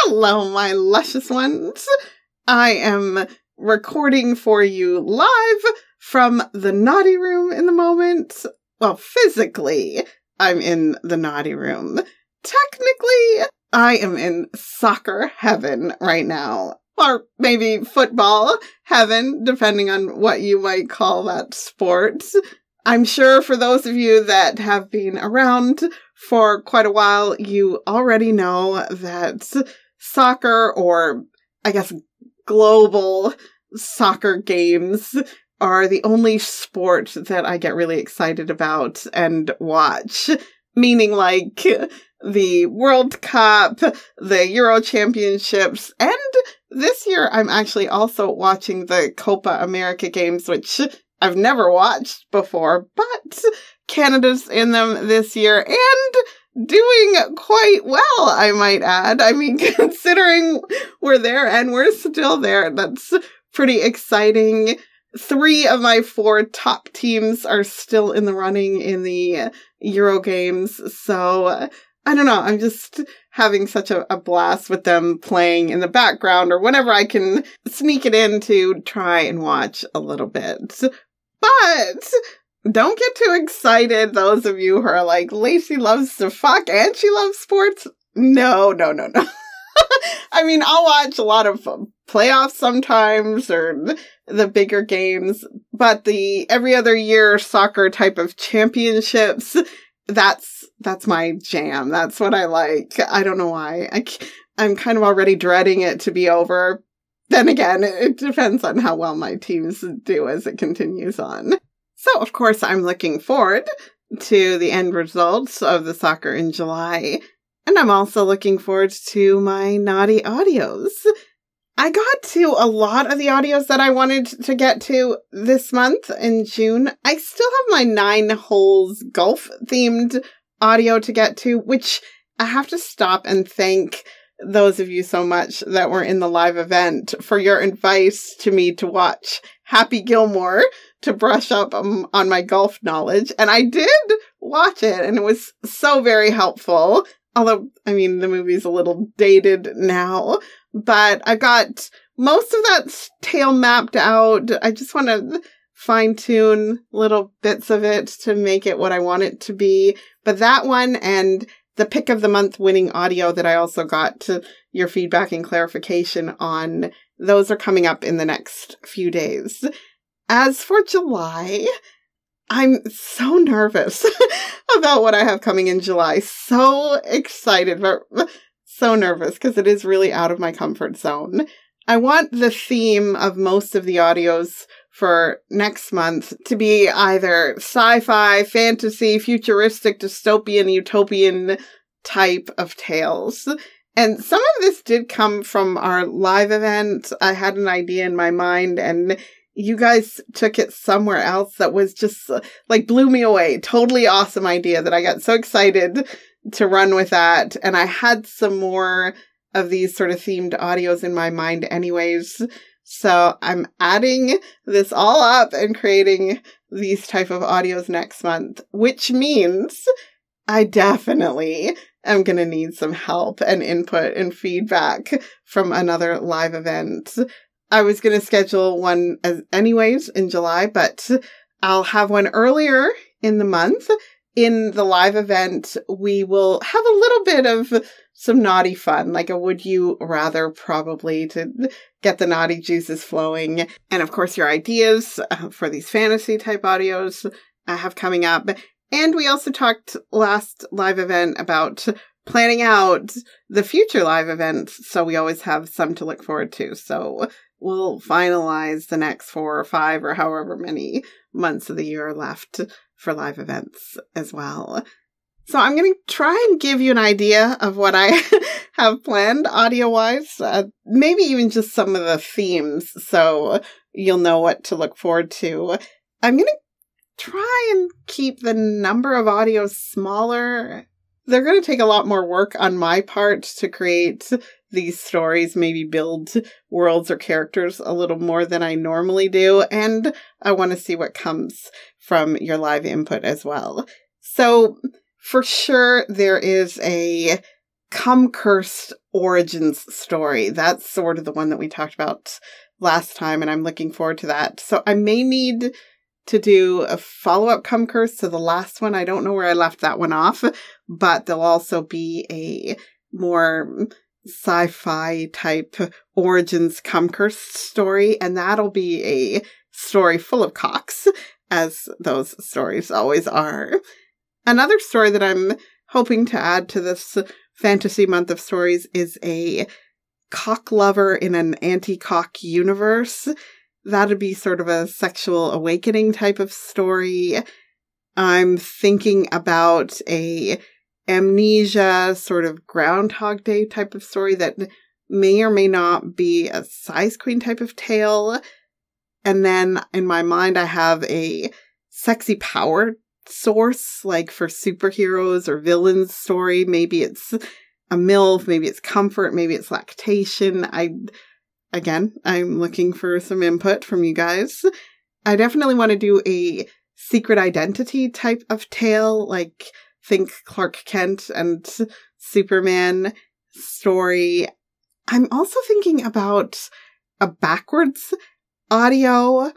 Hello, my luscious ones. I am recording for you live from the naughty room in the moment. Well, physically, I'm in the naughty room. Technically, I am in soccer heaven right now. Or maybe football heaven, depending on what you might call that sport. I'm sure for those of you that have been around for quite a while, you already know that soccer, or I guess global soccer games, are the only sport that I get really excited about and watch. Meaning like the World Cup, the Euro Championships, and this year I'm actually also watching the Copa America games, which I've never watched before, but Canada's in them this year and doing quite well, I might add. I mean, considering we're there and we're still there, that's pretty exciting. 3 of my 4 top teams are still in the running in the Euro games, so I don't know, I'm just having such a blast with them playing in the background or whenever I can sneak it in to try and watch a little bit. But don't get too excited, those of you who are like, Lacey loves to fuck and she loves sports. No. I mean, I'll watch a lot of playoffs sometimes or the bigger games, but the every other year soccer type of championships, that's my jam. That's what I like. I don't know why. I'm kind of already dreading it to be over. Then again, it depends on how well my teams do as it continues on. So, of course, I'm looking forward to the end results of the soccer in July. And I'm also looking forward to my naughty audios. I got to a lot of the audios that I wanted to get to this month in June. I still have my 9 holes golf-themed audio to get to, which I have to stop and thank those of you so much that were in the live event for your advice to me to watch Happy Gilmore to brush up on my golf knowledge. And I did watch it, and it was so very helpful. Although, I mean, the movie's a little dated now, but I got most of that tale mapped out. I just want to fine-tune little bits of it to make it what I want it to be. But that one and the pick of the month winning audio that I also got to your feedback and clarification on, those are coming up in the next few days. As for July, I'm so nervous about what I have coming in July. So excited, but so nervous because it is really out of my comfort zone. I want the theme of most of the audios for next month to be either sci-fi, fantasy, futuristic, dystopian, utopian type of tales. And some of this did come from our live event. I had an idea in my mind and you guys took it somewhere else that was just like blew me away. Totally awesome idea that I got so excited to run with that. And I had some more of these sort of themed audios in my mind anyways. So I'm adding this all up and creating these type of audios next month, which means I definitely am going to need some help and input and feedback from another live event. I was going to schedule one anyways in July, but I'll have one earlier in the month. In the live event, we will have a little bit of some naughty fun, like a would you rather probably to get the naughty juices flowing. And of course, your ideas for these fantasy type audios I have coming up. And we also talked last live event about planning out the future live events. So we always have some to look forward to. So we'll finalize the next 4 or 5 or however many months of the year are left for live events as well. So I'm going to try and give you an idea of what I have planned audio-wise, maybe even just some of the themes so you'll know what to look forward to. I'm going to try and keep the number of audios smaller. They're going to take a lot more work on my part to create these stories, maybe build worlds or characters a little more than I normally do. And I want to see what comes from your live input as well. So for sure, there is a Come Cursed origins story. That's sort of the one that we talked about last time, and I'm looking forward to that. So I may need to do a follow-up Come Curse to the last one. I don't know where I left that one off, but there'll also be a more sci-fi type origins Come Curse story, and that'll be a story full of cocks, as those stories always are. Another story that I'm hoping to add to this fantasy month of stories is a cock lover in an anti-cock universe. That'd be sort of a sexual awakening type of story. I'm thinking about a amnesia, sort of Groundhog Day type of story that may or may not be a size queen type of tale. And then in my mind, I have a sexy power source, like for superheroes or villains story. Maybe it's a MILF, maybe it's comfort, maybe it's lactation. I'm looking for some input from you guys. I definitely want to do a secret identity type of tale, like think Clark Kent and Superman story. I'm also thinking about a backwards audio.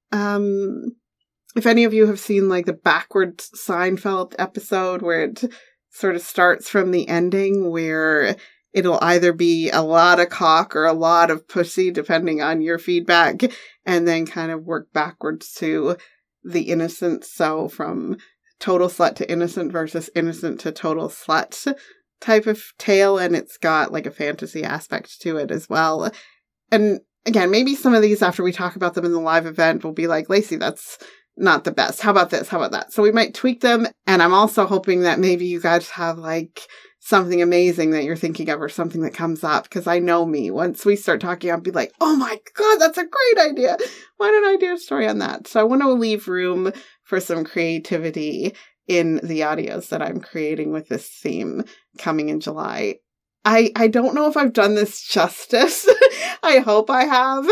If any of you have seen like the backwards Seinfeld episode where it sort of starts from the ending, where it'll either be a lot of cock or a lot of pussy, depending on your feedback, and then kind of work backwards to the innocent. So from total slut to innocent versus innocent to total slut type of tale. And it's got like a fantasy aspect to it as well. And again, maybe some of these, after we talk about them in the live event, will be like, Lacey, that's not the best. How about this? How about that? So we might tweak them. And I'm also hoping that maybe you guys have like something amazing that you're thinking of or something that comes up. Because I know me, once we start talking, I'll be like, oh my God, that's a great idea. Why don't I do a story on that? So I want to leave room for some creativity in the audios that I'm creating with this theme coming in July. I don't know if I've done this justice. I hope I have.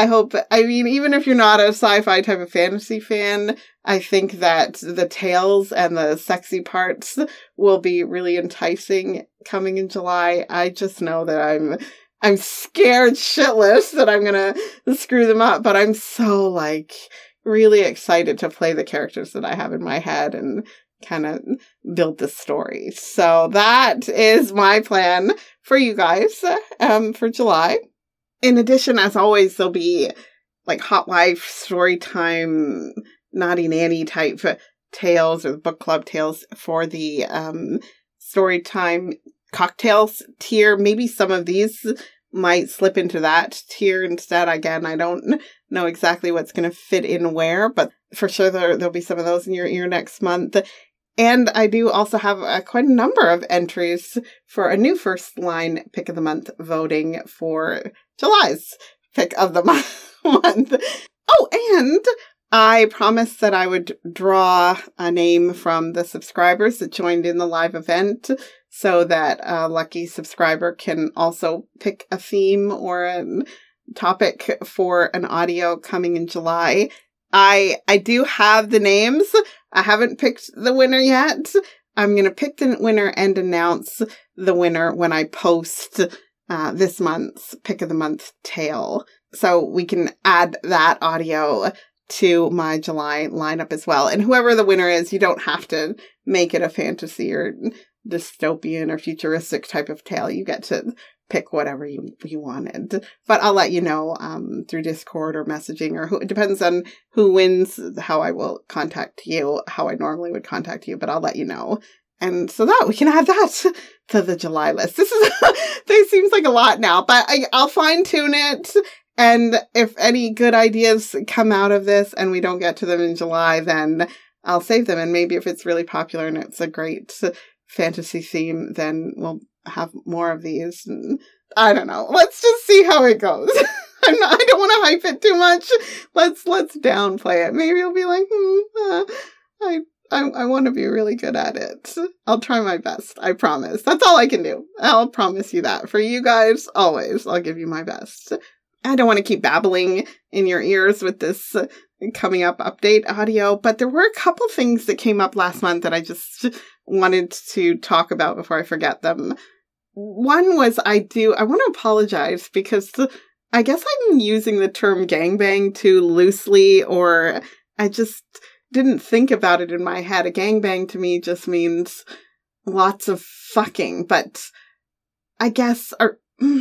Even if you're not a sci-fi type of fantasy fan, I think that the tales and the sexy parts will be really enticing coming in July. I just know that I'm scared shitless that I'm gonna screw them up, but I'm so like really excited to play the characters that I have in my head and kind of build the story. So that is my plan for you guys for July. In addition, as always, there'll be like Hot Wife, story time, Naughty Nanny type tales or book club tales for the story time cocktails tier. Maybe some of these might slip into that tier instead. Again, I don't know exactly what's going to fit in where, but for sure there'll be some of those in your ear next month. And I do also have quite a number of entries for a new first line pick of the month voting for July's pick of the month. Oh, and I promised that I would draw a name from the subscribers that joined in the live event so that a lucky subscriber can also pick a theme or a topic for an audio coming in July. I do have the names. I haven't picked the winner yet. I'm going to pick the winner and announce the winner when I post this month's pick of the month tale. So we can add that audio to my July lineup as well. And whoever the winner is, you don't have to make it a fantasy or dystopian or futuristic type of tale. You get to pick whatever you wanted. But I'll let you know through Discord or messaging, or it depends on who wins, how I will contact you, how I normally would contact you, but I'll let you know. And so that we can add that to the July list. This seems like a lot now, but I'll fine tune it. And if any good ideas come out of this and we don't get to them in July, then I'll save them. And maybe if it's really popular and it's a great fantasy theme, then we'll have more of these. And I don't know. Let's just see how it goes. I don't want to hype it too much. Let's downplay it. Maybe it'll be like, I want to be really good at it. I'll try my best. I promise. That's all I can do. I'll promise you that. For you guys, always, I'll give you my best. I don't want to keep babbling in your ears with this coming up update audio, but there were a couple things that came up last month that I just wanted to talk about before I forget them. one was I want to apologize because I guess I'm using the term gangbang too loosely, or I just didn't think about it in my head. A gangbang to me just means lots of fucking, but I guess, or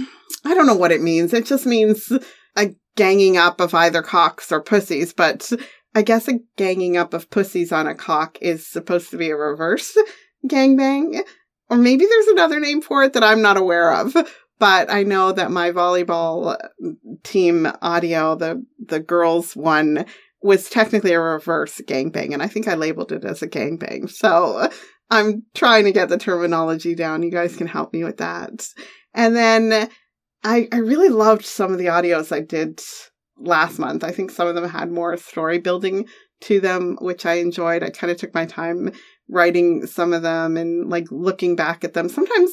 I don't know what it means. It just means a ganging up of either cocks or pussies, but I guess a ganging up of pussies on a cock is supposed to be a reverse gangbang. Or maybe there's another name for it that I'm not aware of. But I know that my volleyball team audio, the girls one, was technically a reverse gangbang. And I think I labeled it as a gangbang. So I'm trying to get the terminology down. You guys can help me with that. And then I really loved some of the audios I did last month. I think some of them had more story building to them, which I enjoyed. I kind of took my time writing some of them and like looking back at them. Sometimes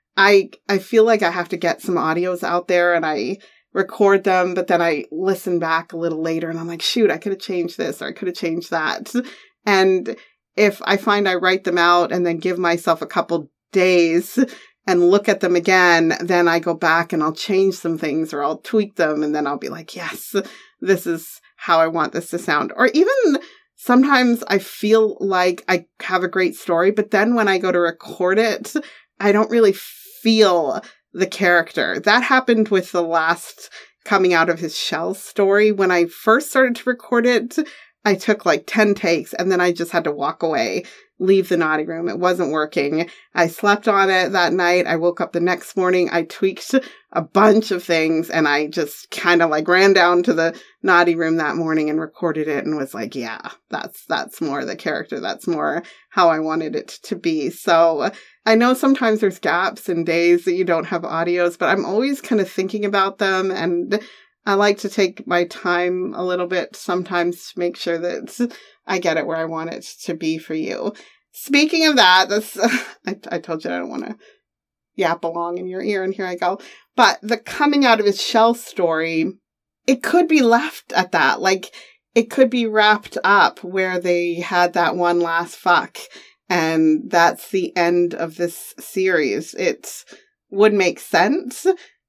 I feel like I have to get some audios out there and I record them, but then I listen back a little later and I'm like, shoot, I could have changed this or I could have changed that. And if I find I write them out and then give myself a couple days and look at them again, then I go back and I'll change some things or I'll tweak them and then I'll be like, yes, this is how I want this to sound. Or even sometimes I feel like I have a great story, but then when I go to record it, I don't really feel the character. That happened with the last coming out of his shell story. When I first started to record it, I took like 10 takes and then I just had to walk away, leave the naughty room. It wasn't working. I slept on it that night. I woke up the next morning. I tweaked a bunch of things and I just kind of like ran down to the naughty room that morning and recorded it and was like, yeah, that's more the character. That's more how I wanted it to be. So I know sometimes there's gaps in days that you don't have audios, but I'm always kind of thinking about them and I like to take my time a little bit sometimes to make sure that I get it where I want it to be for you. Speaking of that, I told you I don't want to yap along in your ear, and here I go. But the coming out of his shell story, it could be left at that. Like, it could be wrapped up where they had that one last fuck, and that's the end of this series. It would make sense.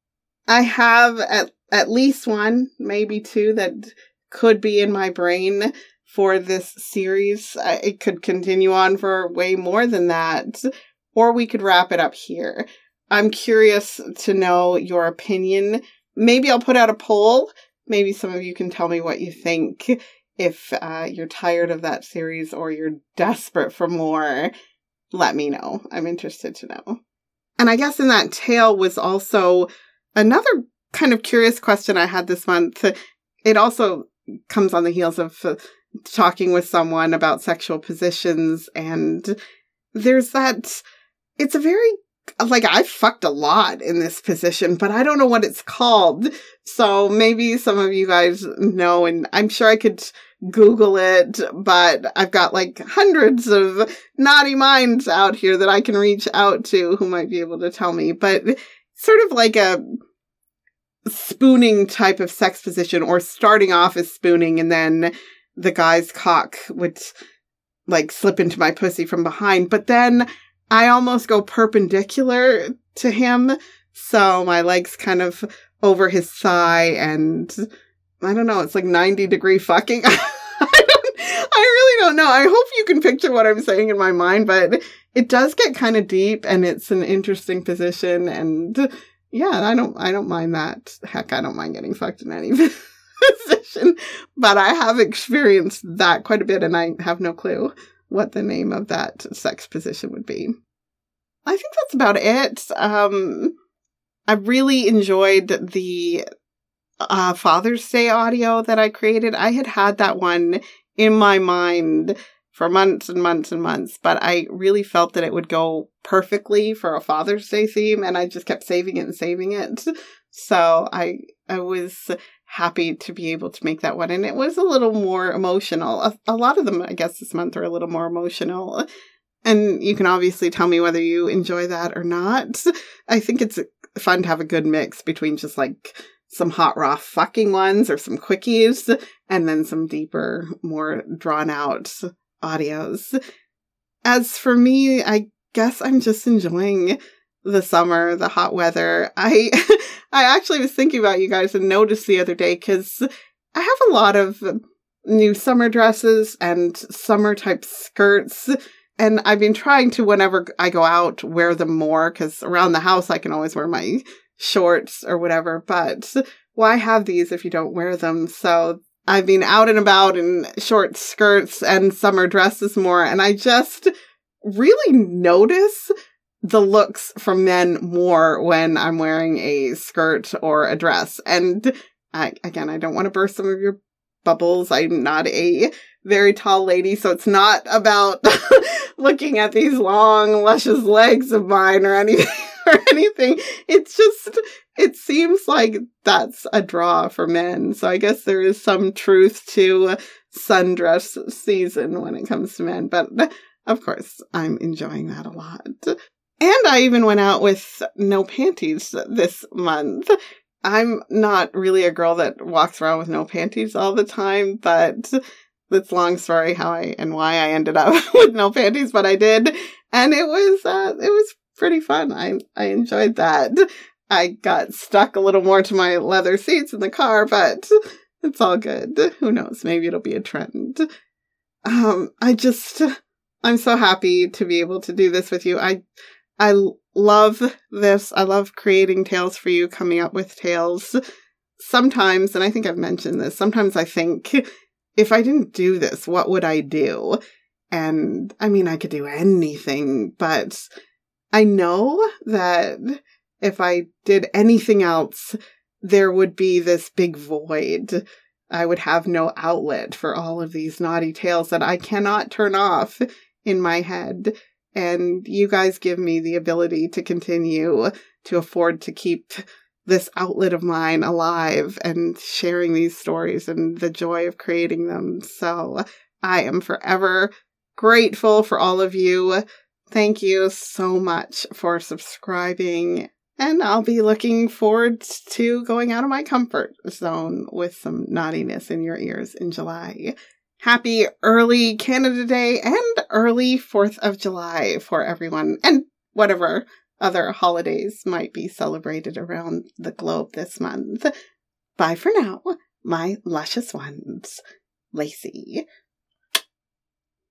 I have at least one, maybe two, that could be in my brain for this series. It could continue on for way more than that, or we could wrap it up here. I'm curious to know your opinion. Maybe I'll put out a poll. Maybe some of you can tell me what you think. If you're tired of that series or you're desperate for more, let me know. I'm interested to know. And I guess in that tale was also another kind of curious question I had this month. It also comes on the heels of talking with someone about sexual positions, and there's that, it's a very, like, I fucked a lot in this position, but I don't know what it's called. So maybe some of you guys know, and I'm sure I could Google it, but I've got like hundreds of naughty minds out here that I can reach out to who might be able to tell me. But sort of like a spooning type of sex position, or starting off as spooning and then the guy's cock would like slip into my pussy from behind. But then I almost go perpendicular to him. So my leg's kind of over his thigh and I don't know, it's like 90-degree fucking. I really don't know. I hope you can picture what I'm saying in my mind, but it does get kind of deep and it's an interesting position. And yeah, I don't mind that. Heck, I don't mind getting fucked in any position, but I have experienced that quite a bit and I have no clue what the name of that sex position would be. I think that's about it. I really enjoyed the Father's Day audio that I created. I had that one in my mind for months and months and months, but I really felt that it would go perfectly for a Father's Day theme, and I just kept saving it and saving it. So I was happy to be able to make that one, and it was a little more emotional. A lot of them, I guess, this month are a little more emotional, and you can obviously tell me whether you enjoy that or not. I think it's fun to have a good mix between just like some hot raw fucking ones or some quickies, and then some deeper, more drawn out audios. As for me, I guess I'm just enjoying the summer, the hot weather. I actually was thinking about you guys and noticed the other day because I have a lot of new summer dresses and summer type skirts. And I've been trying to, whenever I go out, wear them more because around the house I can always wear my shorts or whatever. But why have these if you don't wear them? So I've been out and about in short skirts and summer dresses more. And I just really notice the looks from men more when I'm wearing a skirt or a dress. And I don't want to burst some of your bubbles. I'm not a very tall lady, so it's not about looking at these long, luscious legs of mine or anything. It's just, it seems like that's a draw for men. So I guess there is some truth to sundress season when it comes to men. But of course, I'm enjoying that a lot. And I even went out with no panties this month. I'm not really a girl that walks around with no panties all the time, but it's a long story why I ended up with no panties, but I did. And it was pretty fun. I enjoyed that. I got stuck a little more to my leather seats in the car, but it's all good. Who knows? Maybe it'll be a trend. I'm so happy to be able to do this with you. I love this. I love creating tales for you, coming up with tales. Sometimes, and I think I've mentioned this, sometimes I think, if I didn't do this, what would I do? And I mean, I could do anything, but I know that if I did anything else, there would be this big void. I would have no outlet for all of these naughty tales that I cannot turn off in my head. And you guys give me the ability to continue to afford to keep this outlet of mine alive and sharing these stories and the joy of creating them. So I am forever grateful for all of you. Thank you so much for subscribing. And I'll be looking forward to going out of my comfort zone with some naughtiness in your ears in July. Happy early Canada Day and early 4th of July for everyone, and whatever other holidays might be celebrated around the globe this month. Bye for now, my luscious ones. Lacey.